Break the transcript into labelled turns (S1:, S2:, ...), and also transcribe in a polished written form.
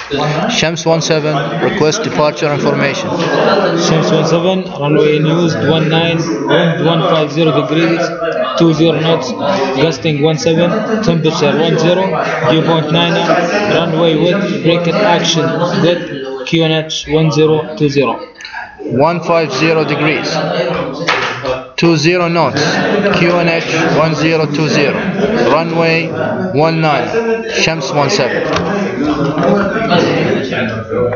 S1: Shams 17, request departure information.
S2: Shams 17, runway in use 19, wind 150 degrees, 20 knots, gusting 17, temperature 10, viewpoint 9, runway with bracket action, good, QNH 1020.
S1: 150 degrees, 20 knots, QNH 1020, runway 19, Shams 17.